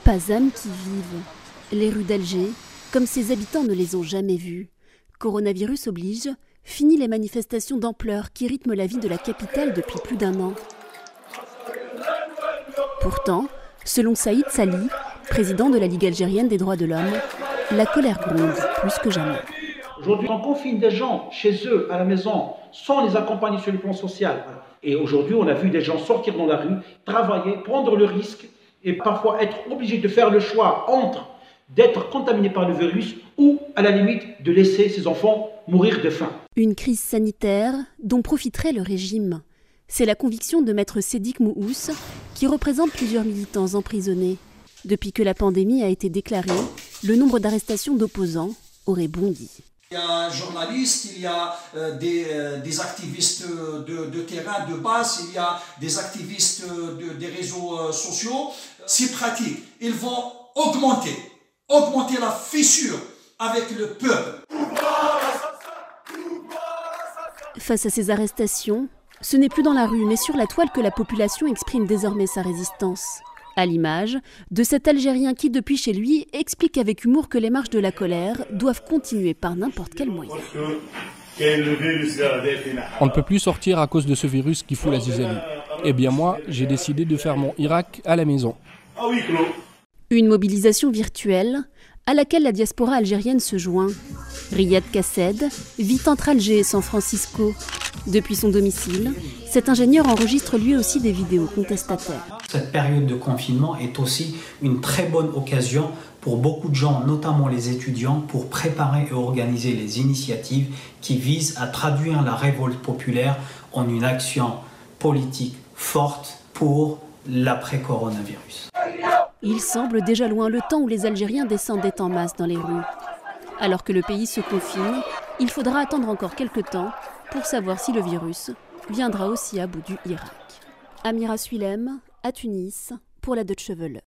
Pas âme qui vive. Les rues d'Alger, comme ses habitants ne les ont jamais vues. Coronavirus oblige, fini les manifestations d'ampleur qui rythment la vie de la capitale depuis plus d'1 an. Pourtant, selon Saïd Sali, président de la Ligue algérienne des droits de l'homme, la colère gronde plus que jamais. Aujourd'hui, on confine des gens chez eux, à la maison, sans les accompagner sur le plan social. Et aujourd'hui, on a vu des gens sortir dans la rue, travailler, prendre le risque et parfois être obligés de faire le choix entre d'être contaminés par le virus ou, à la limite, de laisser ses enfants mourir de faim. Une crise sanitaire dont profiterait le régime. C'est la conviction de maître Sédik Mouhous, qui représente plusieurs militants emprisonnés. Depuis que la pandémie a été déclarée, le nombre d'arrestations d'opposants aurait bondi. Il y a un journaliste, il y a des activistes de terrain, de base, il y a des activistes des réseaux sociaux. C'est pratique. Ils vont augmenter la fissure avec le peuple. Face à ces arrestations, ce n'est plus dans la rue, mais sur la toile que la population exprime désormais sa résistance. À l'image de cet Algérien qui, depuis chez lui, explique avec humour que les marches de la colère doivent continuer par n'importe quel moyen. On ne peut plus sortir à cause de ce virus qui fout la zizanie. Eh bien moi, j'ai décidé de faire mon Irak à la maison. Une mobilisation virtuelle à laquelle la diaspora algérienne se joint. Riyad Kassed vit entre Alger et San Francisco. Depuis son domicile, cet ingénieur enregistre lui aussi des vidéos contestataires. Cette période de confinement est aussi une très bonne occasion pour beaucoup de gens, notamment les étudiants, pour préparer et organiser les initiatives qui visent à traduire la révolte populaire en une action politique forte pour l'après-coronavirus. Il semble déjà loin le temps où les Algériens descendaient en masse dans les rues. Alors que le pays se confine, il faudra attendre encore quelques temps pour savoir si le virus viendra aussi à bout du Irak. Amira Suilem, à Tunis, pour la Deutsche Welle.